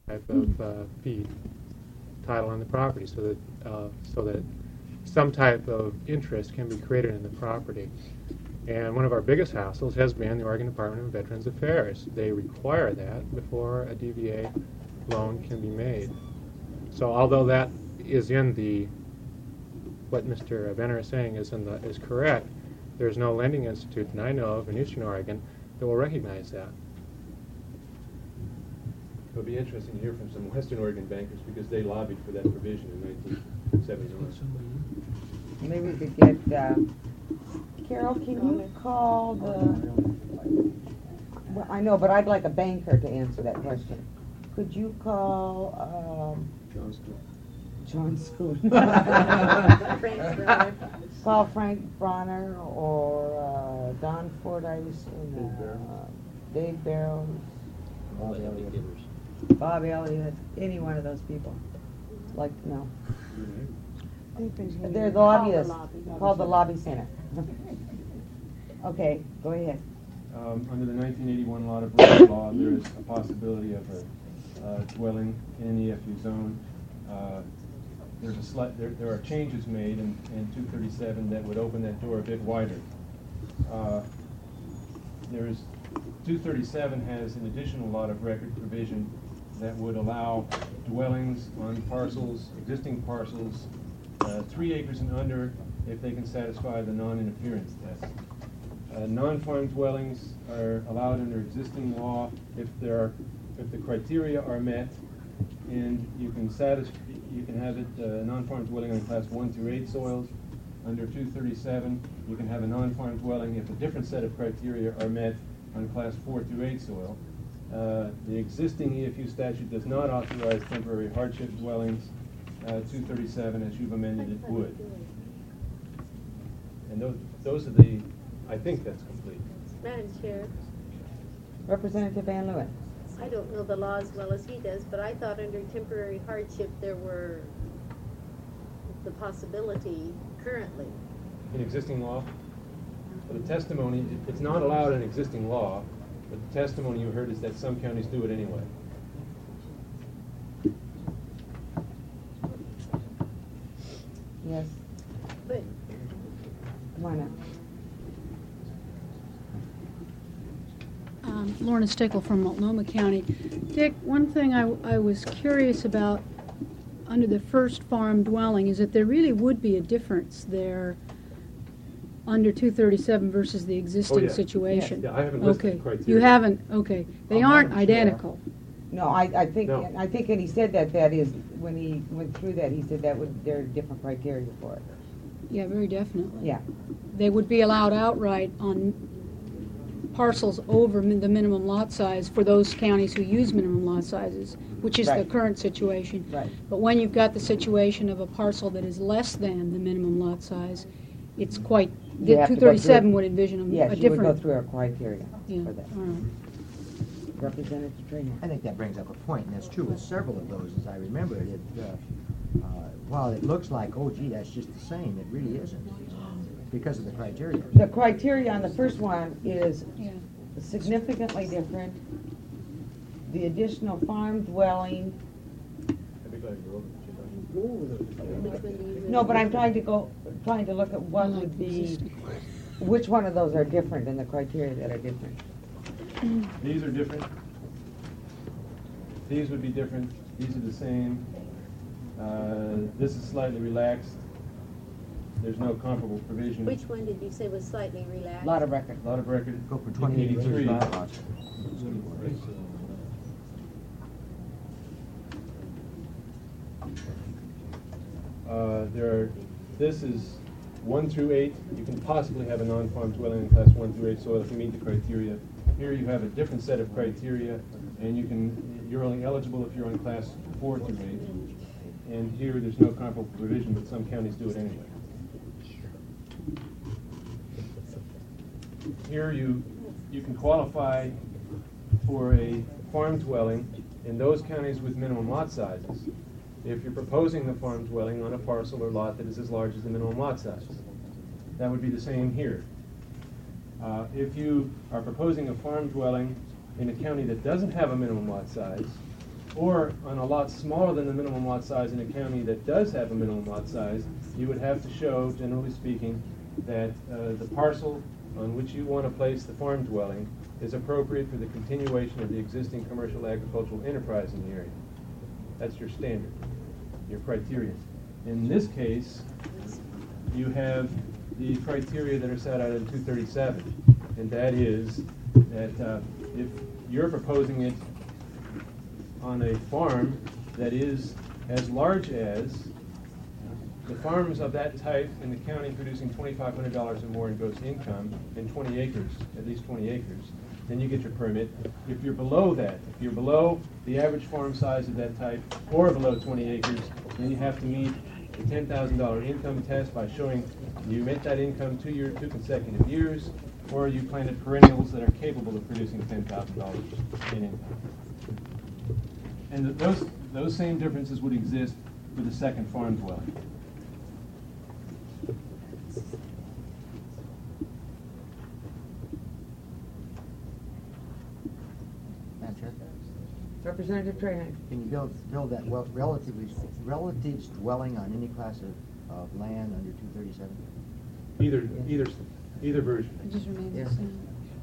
type of fee title on the property, so that some type of interest can be created in the property. And one of our biggest hassles has been the Oregon Department of Veterans Affairs. They require that before a DVA loan can be made. So although that is in what Mr. Venner is saying is correct, there's no lending institute that I know of in Eastern Oregon that will recognize that. It'll be interesting to hear from some Western Oregon bankers because they lobbied for that provision in 1979. Maybe we could get, Carol, can you call well, I know, but I'd like a banker to answer that question. Could you call, John Spoon. Call Frank Bronner or Don Fordyce and Dave Barrows. Bob Elliott, any one of those people. Like to know. They're the lobbyists. Called the Lobby Center. Okay, go ahead. Under the 1981 lot of rent law, there is a possibility of a dwelling in the EFU zone. There are changes made in 237 that would open that door a bit wider. 237 has an additional lot of record provision that would allow dwellings on parcels, existing parcels, 3 acres and under, if they can satisfy the non-interference test. Non-farm dwellings are allowed under existing law if the criteria are met, and you can have it non-farm dwelling on class 1 through 8 soils. Under 237, you can have a non-farm dwelling if a different set of criteria are met on class 4 through 8 soil. The existing EFU statute does not authorize temporary hardship dwellings. 237, as you've amended it, would. And those are I think that's complete. Madam Chair, Representative Van Leeuwen. I don't know the law as well as he does, but I thought under temporary hardship there were the possibility currently. In existing law? But the testimony, it's not allowed in existing law, but the testimony you heard is that some counties do it anyway. Yes. But Why not? Lorna Stickle from Multnomah County. Dick, one thing I was curious about under the first farm dwelling is that there really would be a difference there under 237 versus the existing situation. Yeah, I haven't listed the criteria. You haven't? Okay. They aren't Madam Chair. identical. No, I think, No. and he said that is, when he went through that, he said there are different criteria for it. Yeah, very definitely. Yeah. They would be allowed outright on parcels over the minimum lot size for those counties who use minimum lot sizes, which is the Right. current situation. Right. But when you've got the situation of a parcel that is less than the minimum lot size, it's quite, You have to go 237 through- would envision a Yes, you different. would go through our criteria Yeah, for that. all right. Representative Trainer. I think that brings up a point, and that's true with several of those, as I remember it. While it looks like, oh, gee, that's just the same, it really isn't, because of the criteria. The criteria on the first one is Yeah. significantly different. The additional farm dwelling, I'd be glad you're over. no, but I'm trying to look at what would be, which one of those are different in the criteria that are different. These are different. These would be different. These are the same. This is slightly relaxed. There's no comparable provision. which one did you say was slightly relaxed? Lot of record. Lot of record. Go for 28 acres 83. lots. This is 1 through 8. You can possibly have a non-farm dwelling in class 1 through 8 soil if you meet the criteria. Here you have a different set of criteria, and you're only eligible if you're on class 4 through 8. And here there's no comparable provision, but some counties do it anyway. Here you can qualify for a farm dwelling in those counties with minimum lot sizes if you're proposing the farm dwelling on a parcel or lot that is as large as the minimum lot size. That would be the same here. If you are proposing a farm dwelling in a county that doesn't have a minimum lot size, Or on a lot smaller than the minimum lot size in a county that does have a minimum lot size, you would have to show, generally speaking, that the parcel on which you want to place the farm dwelling is appropriate for the continuation of the existing commercial agricultural enterprise in the area. That's your standard, your criteria. In this case, you have the criteria that are set out in 237, and that is that if you're proposing it on a farm that is as large as the farms of that type in the county producing $2,500 or more in gross income and 20 acres, at least 20 acres, then you get your permit. If you're below that, if you're below the average farm size of that type or below 20 acres, then you have to meet the $10,000 income test by showing you met that income 2 consecutive years, or you planted perennials that are capable of producing $10,000 in income. And those same differences would exist for the second farm dwelling. That's it. Representative Trahan. Can you build that relatives dwelling on any class of land under 237? Either version. It just remains Yeah. the same.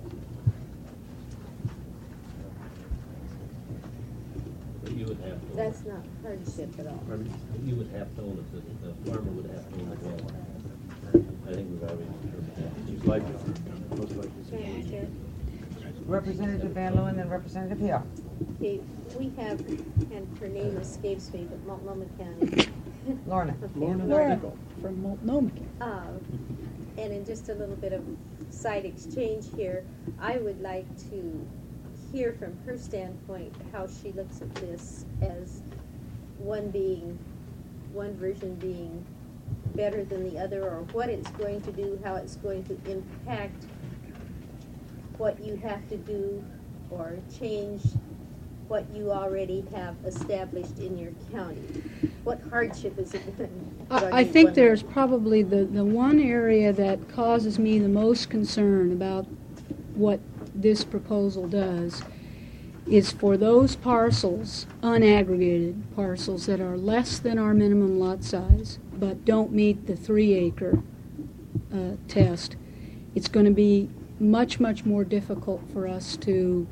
But you would have to. That's not hardship at all. You would have to own it, the farmer would have to own the dwelling. I think we've already determined that. Most likely. Can I check? Representative Van Leeuwen and Representative Hill. Okay, we have, and her name escapes me, but Multnomah County. Lorna. Okay, Laura from Multnomah. And in just a little bit of side exchange here, I would like to hear from her standpoint how she looks at this as one version being better than the other, or what it's going to do, how it's going to impact what you have to do or change what you already have established in your county. What hardship is it going to I think there's probably the one area that causes me the most concern about what this proposal does is for those parcels, unaggregated parcels that are less than our minimum lot size but don't meet the 3-acre test. It's going to be much, much more difficult for us to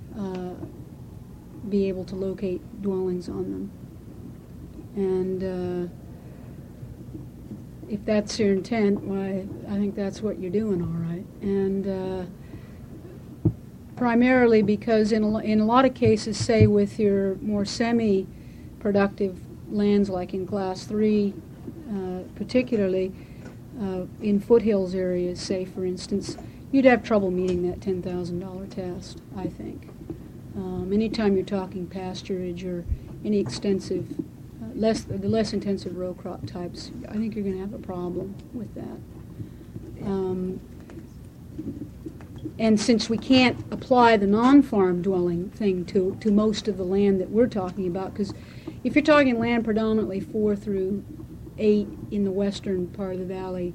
be able to locate dwellings on them. And if that's your intent, why, I think that's what you're doing all right. And primarily because in a lot of cases, say with your more semi-productive lands like in Class 3, particularly in foothills areas, say for instance, you'd have trouble meeting that $10,000 test, I think. Anytime you're talking pasturage or any extensive, the less intensive row crop types, I think you're going to have a problem with that. And since we can't apply the non-farm dwelling thing to most of the land that we're talking about, because if you're talking land predominantly 4 through 8 in the western part of the valley,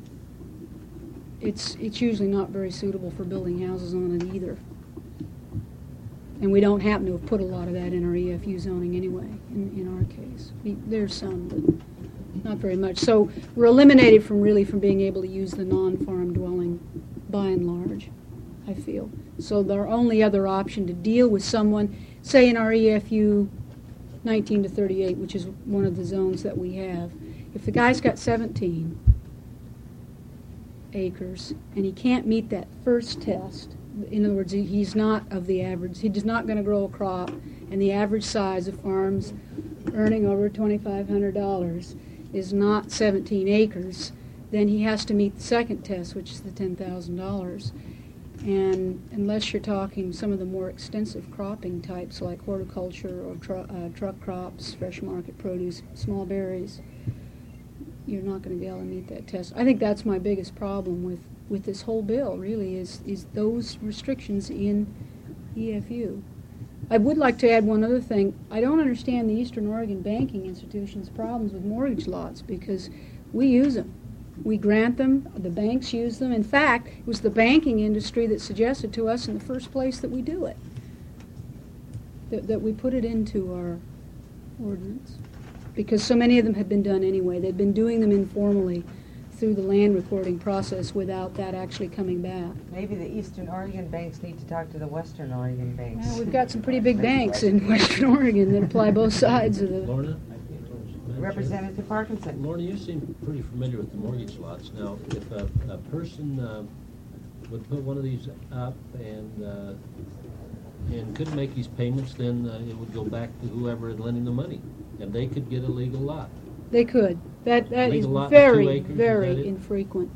it's usually not very suitable for building houses on it either. And we don't happen to have put a lot of that in our EFU zoning anyway, in our case. There's some, but not very much. So we're eliminated from being able to use the non-farm dwelling by and large, I feel. So our only other option to deal with someone, say in our EFU 19 to 38, which is one of the zones that we have, if the guy's got 17 acres and he can't meet that first test, in other words, he's not of the average, he's not going to grow a crop, and the average size of farms earning over $2,500 is not 17 acres, then he has to meet the second test, which is the $10,000. And unless you're talking some of the more extensive cropping types like horticulture or truck crops, fresh market produce, small berries, you're not going to be able to meet that test. I think that's my biggest problem with this whole bill, really, is those restrictions in EFU. I would like to add one other thing. I don't understand the Eastern Oregon Banking Institution's problems with mortgage lots, because we use them. We grant them, the banks use them. In fact, it was the banking industry that suggested to us in the first place that we do it. that we put it into our ordinance. Because so many of them had been done anyway. They'd been doing them informally through the land recording process without that actually coming back. Maybe the Eastern Oregon banks need to talk to the Western Oregon banks. Well, we've got some pretty big banks in Western Oregon that apply both sides of the... Lorna? Representative Parkinson. Lorna, you seem pretty familiar with the mortgage lots. Now, if a person would put one of these up and couldn't make these payments, then it would go back to whoever had lent him the money, and they could get a legal lot. They could. That is Legal lot, 2 very, acres, is that very it? infrequent.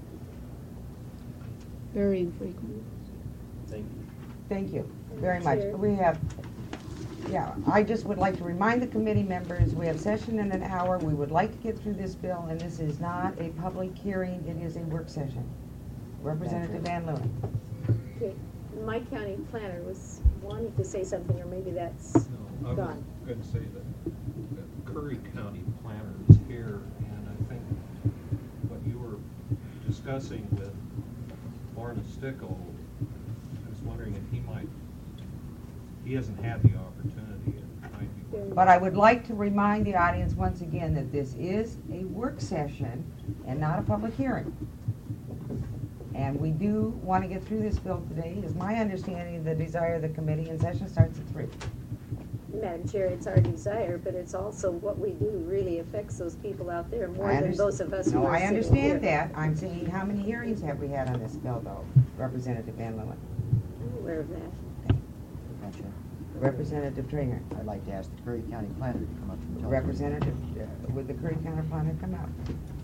Very infrequent. Thank you. Thank you very much. Chair. We have, yeah, I just would like to remind the committee members, we have session in an hour. We would like to get through this bill, and this is not a public hearing, it is a work session. Representative Van Leeuwen. Okay, my county planner was wanting to say something, or maybe that's No, I was gone. going to say that Curry County planner is here, and I think what you were discussing with Lorna Stickle, I was wondering if he hasn't had the opportunity, it might be. But I would like to remind the audience once again that this is a work session and not a public hearing. And we do want to get through this bill today. Is my understanding the desire of the committee, and session starts at 3. Madam Chair, it's our desire, but it's also what we do really affects those people out there more I than underst- those of us who No, are I sitting understand here. that. I'm saying, how many hearings have we had on this bill, though? Representative Van Leeuwen. I'm aware of that. Gotcha. Representative Trainer. I'd like to ask the Curry County planner to come up and tell us. Representative, would the Curry County planner come out?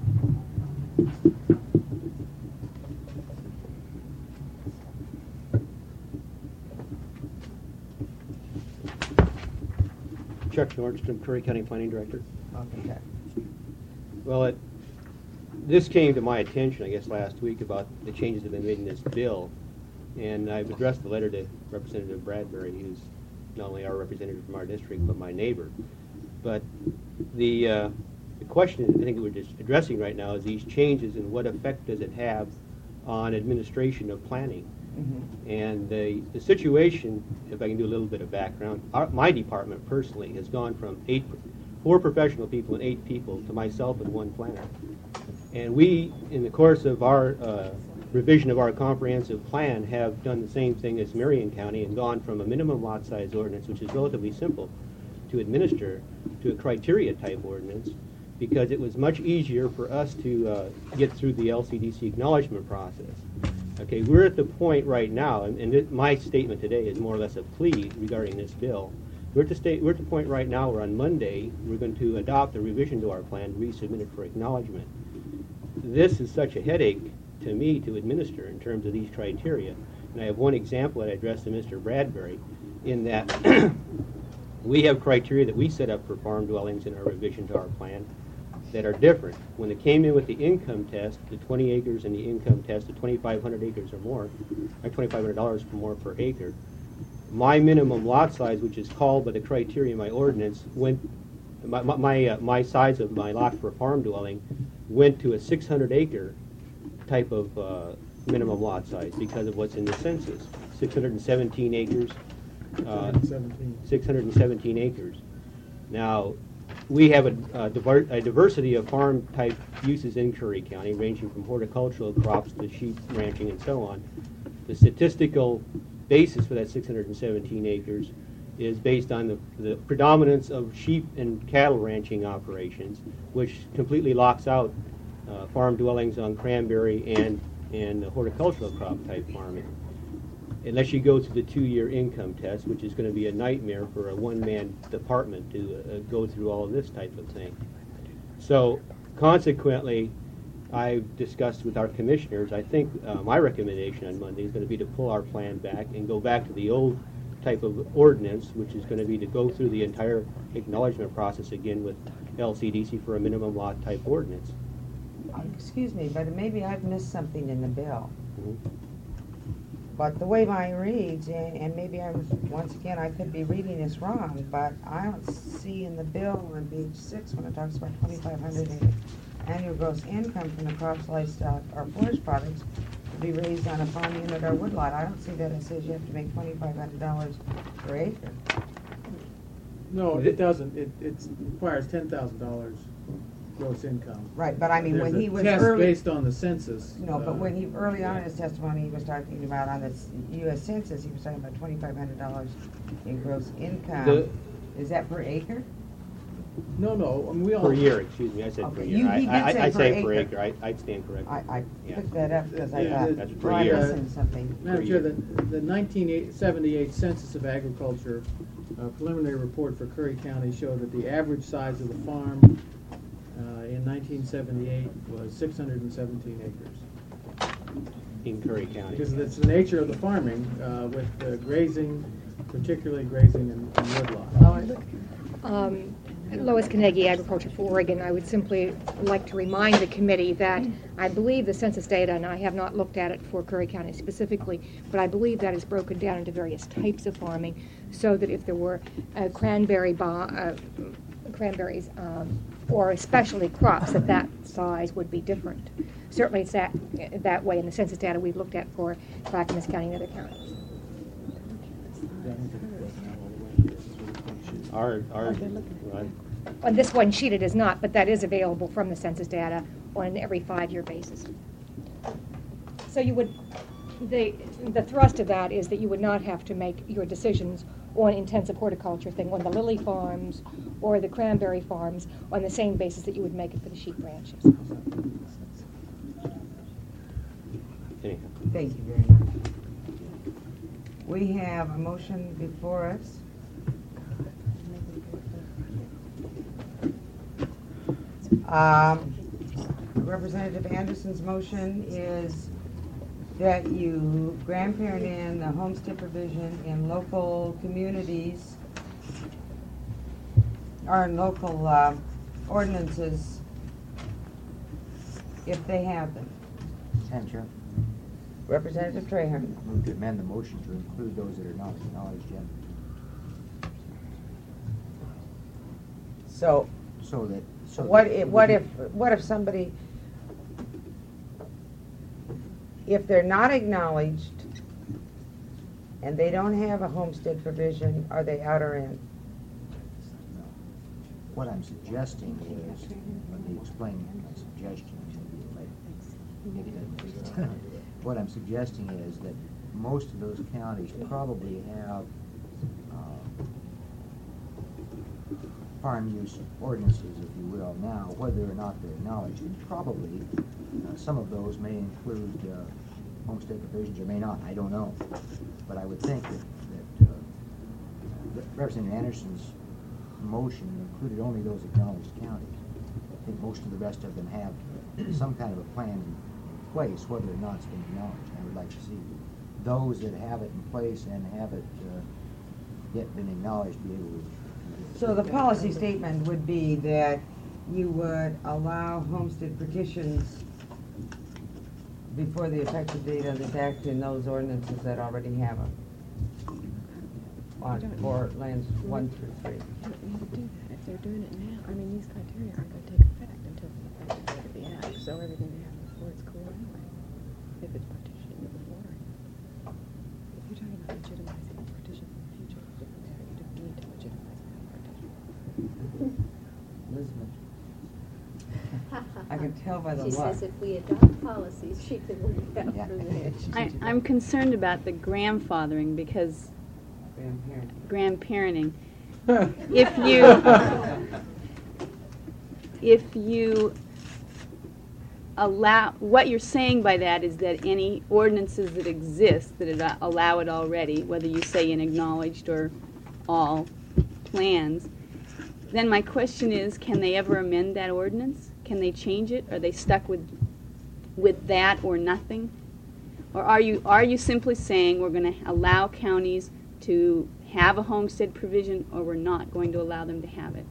Chuck Nordstrom, Curry County Planning Director. Okay, Chuck. Well, this came to my attention, I guess, last week about the changes that have been made in this bill, and I've addressed the letter to Representative Bradbury, who's not only our representative from our district, but my neighbor. But the question I think we're just addressing right now is these changes and what effect does it have on administration of planning. Mm-hmm. And the situation, if I can do a little bit of background, my department personally has gone from 4 professional people and 8 people to myself and 1 planner. And we, in the course of our revision of our comprehensive plan, have done the same thing as Marion County and gone from a minimum lot size ordinance, which is relatively simple to administer, to a criteria type ordinance, because it was much easier for us to get through the LCDC acknowledgement process. Okay, we're at the point right now, and my statement today is more or less a plea regarding this bill. We're at the point right now where on Monday we're going to adopt a revision to our plan, resubmit it for acknowledgement. This is such a headache to me to administer in terms of these criteria. And I have one example that I addressed to Mr. Bradbury, in that we have criteria that we set up for farm dwellings in our revision to our plan that are different. When it came in with the income test, the 20 acres and the income test, the 2,500 acres or more, or $2,500 or more per acre, my minimum lot size, which is called by the criteria in my ordinance, went, my size of my lot for a farm dwelling went to a 600 acre type of minimum lot size because of what's in the census. 617 acres. 617 acres. Now, we have a diversity of farm type uses in Curry County, ranging from horticultural crops to sheep ranching and so on. The statistical basis for that 617 acres is based on the predominance of sheep and cattle ranching operations, which completely locks out farm dwellings on cranberry and horticultural crop type farming. Unless you go through the 2-year income test, which is going to be a nightmare for a one-man department to go through all of this type of thing. So, consequently, I've discussed with our commissioners, I think my recommendation on Monday is going to be to pull our plan back and go back to the old type of ordinance, which is going to be to go through the entire acknowledgement process again with LCDC for a minimum lot type ordinance. Excuse me, but maybe I've missed something in the bill. Mhm. But the way mine reads, and maybe once again, I could be reading this wrong, but I don't see in the bill on page 6 when it talks about 2,500 annual gross income from the crops, livestock, or forest products to be raised on a farm unit or woodlot. I don't see that it says you have to make $2,500 per acre. No, it doesn't. It requires $10,000 gross income. Right, but I mean, There's when he a was test early. based on the census. No, but when he, early on in his testimony, he was talking about on the US Census, he was talking about $2,500 in gross income. The- Is that per acre? No, I mean, we all. Per year, excuse me, I said per Okay, year. he did say I'd per say per acre. acre, I'd stand corrected. I Yeah. picked that up because I Yeah, thought, that's oh, per I year. missing something. Madam Chair, the 1978 Census of Agriculture preliminary report for Curry County showed that the average size of the farm in 1978 was 617 acres. In Curry County. Because it's the nature of the farming with grazing, particularly grazing and woodlot. Lois Carnegie, Agriculture for Oregon. I would simply like to remind the committee that I believe the census data, and I have not looked at it for Curry County specifically, but I believe that is broken down into various types of farming, so that if there were cranberries or especially crops, that size would be different. Certainly it's that way in the census data we've looked at for Clackamas County and other counties. On this one sheet it is not, but that is available from the census data on an every 5-year basis. So you would, the thrust of that is that you would not have to make your decisions on intensive horticulture thing, on the lily farms or the cranberry farms, on the same basis that you would make it for the sheep ranches. Anyhow. Thank you very much. We have a motion before us. Representative Anderson's motion is that you grandparent in the homestead provision in local communities or in local ordinances if they have them. Madam Chair, Representative Trahern. move to amend the motion to include those that are not acknowledged yet. So What if somebody, if they're not acknowledged and they don't have a homestead provision, are they out or in? What I'm suggesting is, let me explain my suggestion. What I'm suggesting is that most of those counties probably have farm use ordinances, if you will, now, whether or not they're acknowledged. Probably some of those may include homestead provisions or may not, I don't know. But I would think that Representative Anderson's motion included only those acknowledged counties. I think most of the rest of them have some kind of a plan in place, whether or not it's been acknowledged. I would like to see those that have it in place and have it yet been acknowledged be able to. So the policy statement would be that you would allow homestead petitions before the effective date of this act in those ordinances that already have them. For lands 1 through 3. If they're doing it now, I mean, these criteria aren't going to take effect until the effective date of the act, so everything they have before it's cool anyway, if it's partitioned before. If you're talking about legitimizing a partition for the future, it's different there. You don't need to legitimize a partition. Elizabeth. I can tell by the She look. says if we adopt policies, she can work it out Yeah. from there. I'm concerned about the grandfathering because grandparenting. If you allow, what you're saying by that is that any ordinances that exist that allow it already, whether you say in acknowledged or all plans, then my question is, can they ever amend that ordinance? Can they change it? Are they stuck with that or nothing? Or are you simply saying we're going to allow counties to have a homestead provision, or we're not going to allow them to have it?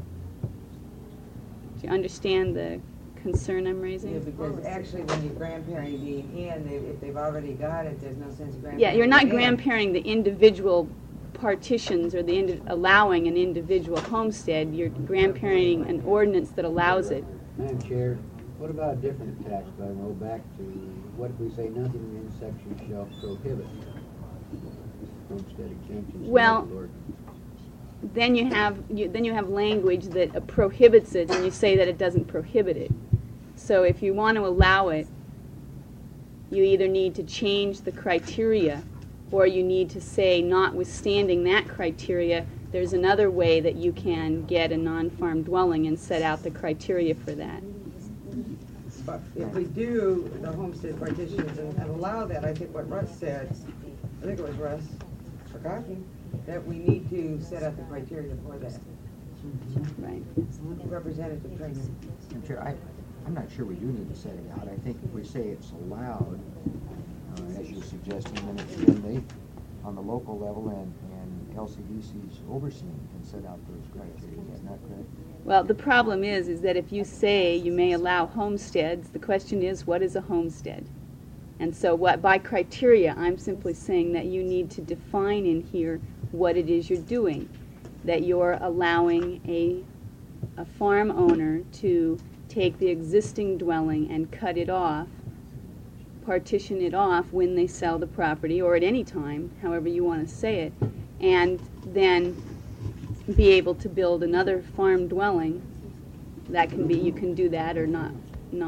Do you understand the concern I'm raising? Yeah, because actually when you're grandparenting in, if they've already got it, there's no sense of grandparenting. Yeah, you're not in. grandparenting the individual partitions or allowing an individual homestead. You're grandparenting an ordinance that allows it. Madam Chair, what about a different tax bylaw back to what if we say nothing in section shall prohibit homestead exemptions? Well, then you have language that prohibits it, and you say that it doesn't prohibit it. So if you want to allow it, you either need to change the criteria, or you need to say, notwithstanding that criteria, there's another way that you can get a non-farm dwelling, and set out the criteria for that. But if we do the homestead partitions and allow that, I think what Russ said, I think it was Russ, forgotten, that we need to set out the criteria for that. Right. Representative Trainer. Madam Chair, I'm not sure we do need to set it out. I think if we say it's allowed, as you're suggesting, then they, on the local level and LCDC's overseeing, can set out those criteria. Is that correct? Well, the problem is that if you say you may allow homesteads, the question is, what is a homestead? And so by criteria, I'm simply saying that you need to define in here what it is you're doing, that you're allowing a farm owner to take the existing dwelling and cut it off, partition it off when they sell the property, or at any time, however you want to say it, and then be able to build another farm dwelling. That can be, you can do that or not.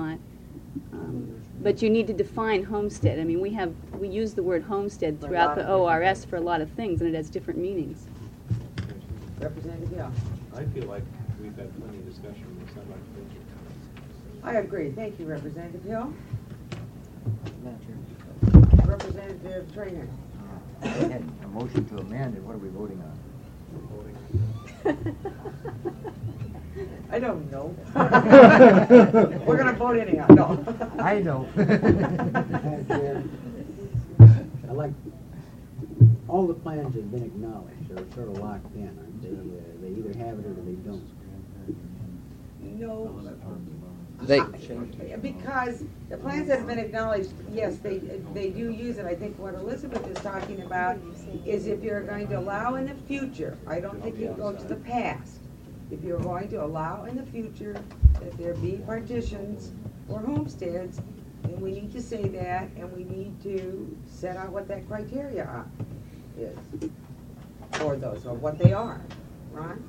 But you need to define homestead. I mean, we use the word homestead throughout the ORS for a lot of things, and it has different meanings. Representative Hill. I feel like we've had plenty of discussion on this. I'd like to make your comments. I agree. Thank you, Representative Hill. Madam Chair. Representative Trainer. We had a motion to amend, and what are we voting on? I don't know. We're going to vote anyhow. No. I know. Madam Chair, I like, all the plans have been acknowledged, they're sort of locked in, aren't they? They either have it or they don't. No. They, Because the plans have been acknowledged, yes, they do use it. I think what Elizabeth is talking about is if you're going to allow in the future, I don't think you go to the past. If you're going to allow in the future that there be partitions or homesteads, then we need to say that, and we need to set out what that criteria is for those, or what they are. Ron?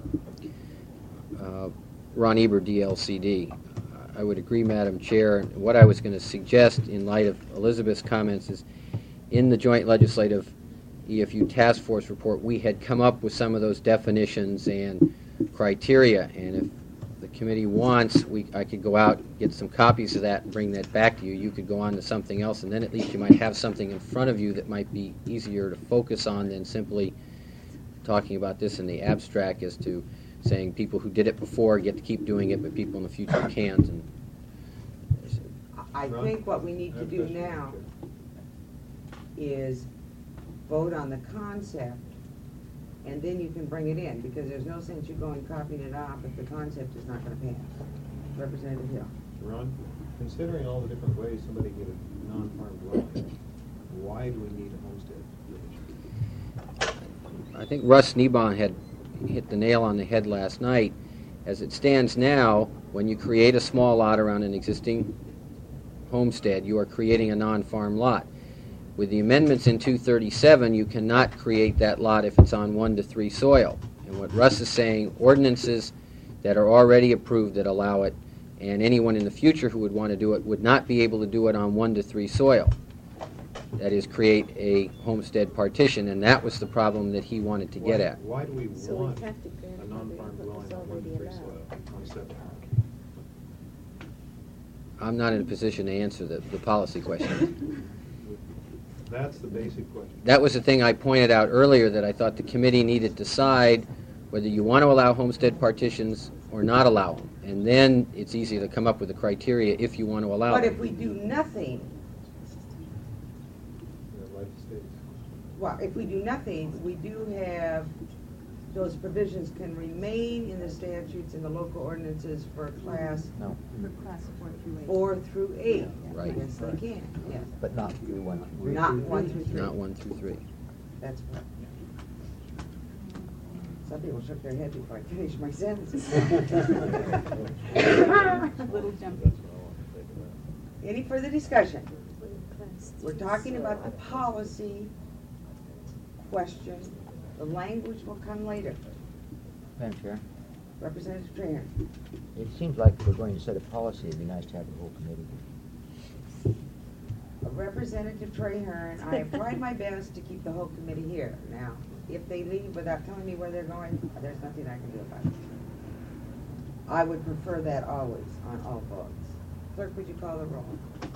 Ron Eber, DLCD. I would agree, Madam Chair. What I was going to suggest in light of Elizabeth's comments is in the Joint Legislative EFU Task Force report, we had come up with some of those definitions and criteria, and if the committee wants, I could go out, get some copies of that, and bring that back to you. You could go on to something else, and then at least you might have something in front of you that might be easier to focus on than simply talking about this in the abstract as to saying people who did it before get to keep doing it, but people in the future can't. And I think what we need to do now is vote on the concept, and then you can bring it in, because there's no sense you going copying it off if the concept is not going to pass. Representative Hill. Ron, considering all the different ways somebody can get a non-farm dwelling, why do we need a homestead provision? I think Russ Niebon had hit the nail on the head last night. As it stands now, when you create a small lot around an existing homestead, you are creating a non-farm lot. With the amendments in 237, you cannot create that lot if it's on 1 to 3 soil. And what Russ is saying, ordinances that are already approved that allow it, and anyone in the future who would want to do it would not be able to do it on 1 to 3 soil. That is, create a homestead partition, and that was the problem that he wanted to get at. Why do we want a non-farm dwelling on 1 to 3 soil on septic? I'm not in a position to answer the policy question. That's the basic question. That was the thing I pointed out earlier, that I thought the committee needed to decide whether you want to allow homestead partitions or not allow them. And then it's easy to come up with a criteria if you want to allow But them. if we do nothing, well, if we do nothing, we do have, those provisions can remain in the statutes and the local ordinances for class. No. For class 4 through 8. Right. Yes, they can, yes. But not through 1 through 3. Not 1 through 3. Not 1 through 3. That's correct. Some people shook their head before I finished my sentences. Little jumpy. Any further discussion? We're talking about the policy question. The language will come later. Madam Chair, Representative Trainer. it seems like if we're going to set a policy, it'd be nice to have the whole committee here. Representative Trahern, I have tried my best to keep the whole committee here. Now, if they leave without telling me where they're going, there's nothing I can do about it. I would prefer that always on all votes. Clerk, would you call the roll?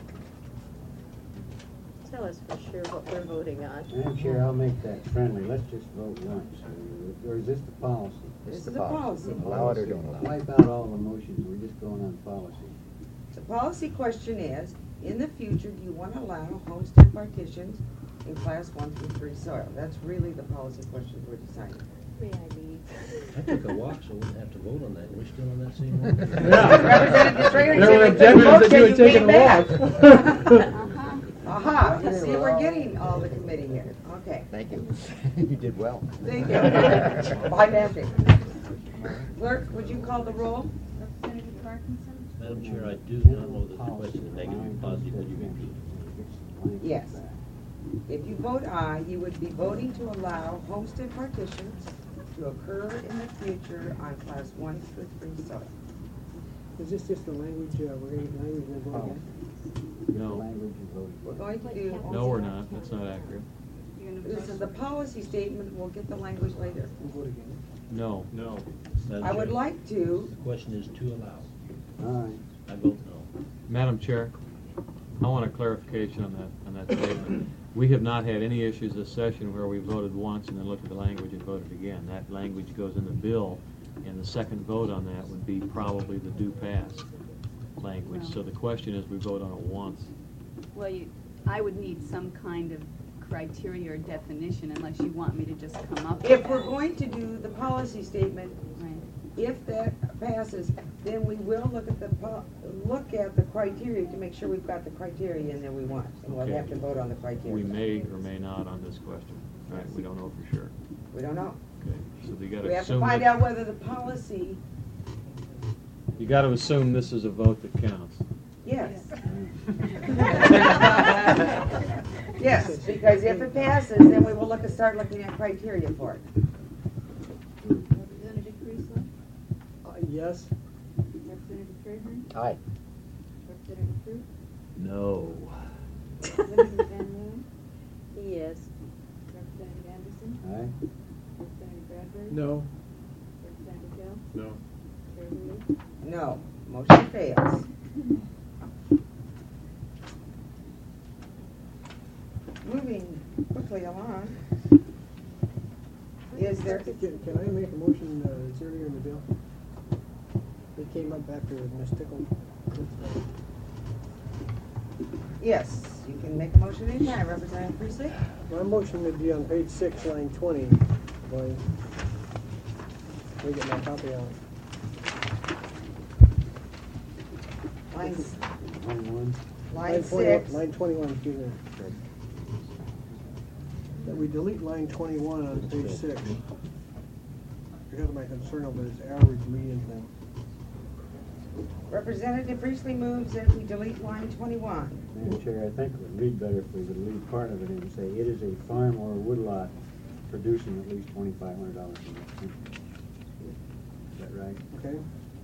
Tell us for sure what we're voting on. Madam Chair, I'll make that friendly. Let's just vote once. Or is this the policy? This is a policy. Allow it or don't allow it. Wipe out all the motions. We're just going on policy. The policy question is, in the future, do you want to allow homestead partitions in class 1 through 3 soil? That's really the policy question we're deciding. May I leave? I took a walk, so we wouldn't have to vote on that. We're still on that same one? Representative Trainer There were said you objections that you had taken came a walk. Aha, you see, we're getting all the committee here. Okay. Thank you. You did well. Thank you. By magic. Clerk, would you call the roll? Representative Parkinson? Madam Chair, I do not know that the question is negative or positive. Would you repeat? Yes. If you vote aye, you would be voting to allow homestead partitions to occur in the future on class 1 through 3 soil. Is this just the language, we're going to get language and vote again? No. Language you voted for. We're going to do. No, we're not. That's not accurate. This is the policy statement. We'll get the language later. We'll vote again. No. No. Madam I would Chair, like to. The question is to allow. All right. I vote no. Madam Chair, I want a clarification on that statement. We have not had any issues this session where we voted once and then looked at the language and voted again. That language goes in the bill, and the second vote on that would be probably the do pass language. So the question is, we vote on it once. Well, I would need some kind of criteria or definition unless you want me to just come up with If that. we're going to do the policy statement, Right. if that passes, then we will look at the criteria to make sure we've got the criteria in there we want. And we'll Okay. have to vote on the criteria. We may or may not on this question. Right? We don't know for sure. We don't know. Okay. So you got We to have to assume find that, out whether the policy, you got to assume this is a vote that counts. yes. Yes, because if it passes, then we will start looking at criteria for it. Representative Priestley? Yes. Representative Trahern? Aye. Representative Fruit? No. Representative Van Loon? Yes. Representative Anderson? Aye. Representative Bradbury? No. Representative Hill? No. Chair Lee? No, motion fails. Moving quickly along. Is there, Can I make a motion, it's earlier in the bill? It came up after Ms. Tickle. yes, you can make a motion anytime, Representative Priestley. My motion would be on page 6, line 20, boy. Let me get my copy on it. Line, 21. line 21 6. Line 21, excuse me. That we delete line 21 on page 6. Because of my concern over this average median thing. Representative Priestley moves that we delete line 21. Madam Chair, I think it would read better if we would leave part of it and say, it is a farm or woodlot producing at least $2,500 a year. Is that right? Okay?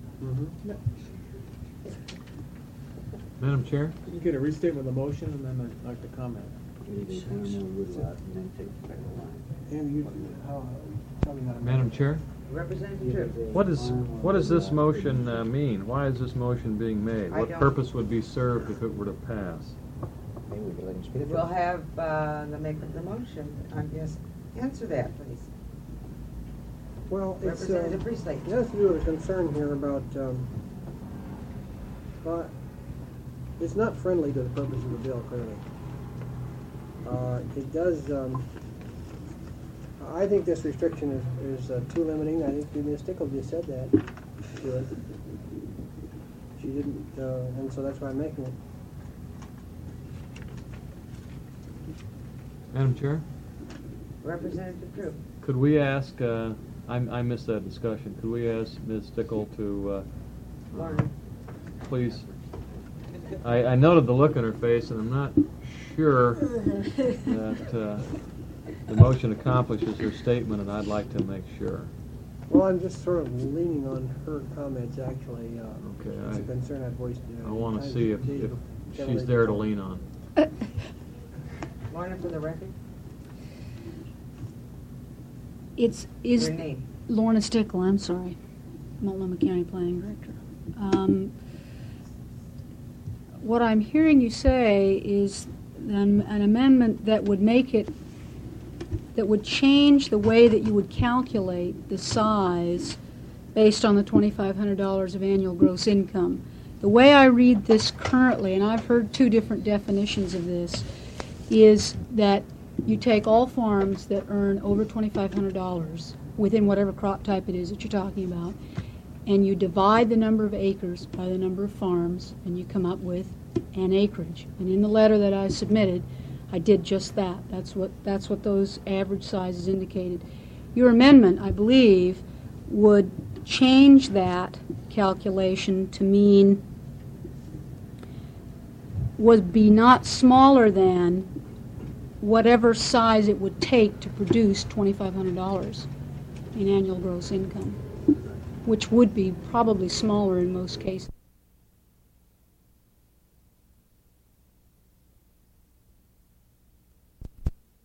Madam Chair? You get a restatement of the motion and then I'd like to comment. It is a farm or woodlot, and then take the title line. And you, tell me how to. Madam Chair? Representative Drew. What does this motion mean? Why is this motion being made? I What don't- purpose would be served if it were to pass? Maybe we could let him speak. We'll have the maker of the motion, I guess, answer that, please. Well, it's, Representative Priestley. it has to do with a concern here about, it's not friendly to the purpose of the bill, clearly. It does, I think this restriction is too limiting. I think Ms. Tickle just said that to us. She didn't, and so that's why I'm making it. Madam Chair? Representative Drew. Could we ask, I missed that discussion, could we ask Ms. Stickle to, Lauren. please? I noted the look on her face, and I'm not sure that the motion accomplishes her statement, and I'd like to make sure. Well, I'm just sort of leaning on her comments, actually. Okay, It's a concern I voiced. I want to see if Can't she's really there to tell. lean on. Lorna, for the record? Is Your name. Lorna Stickle, I'm sorry, Multnomah County Planning Director. What I'm hearing you say is an amendment that would make it, that would change the way that you would calculate the size based on the $2,500 of annual gross income. The way I read this currently, and I've heard two different definitions of this, is that you take all farms that earn over $2,500 within whatever crop type it is that you're talking about, and you divide the number of acres by the number of farms, and you come up with an acreage. And in the letter that I submitted, I did just that. That's what those average sizes indicated. Your amendment, I believe, would change that calculation to mean would be not smaller than whatever size it would take to produce $2,500 in annual gross income, which would be probably smaller in most cases.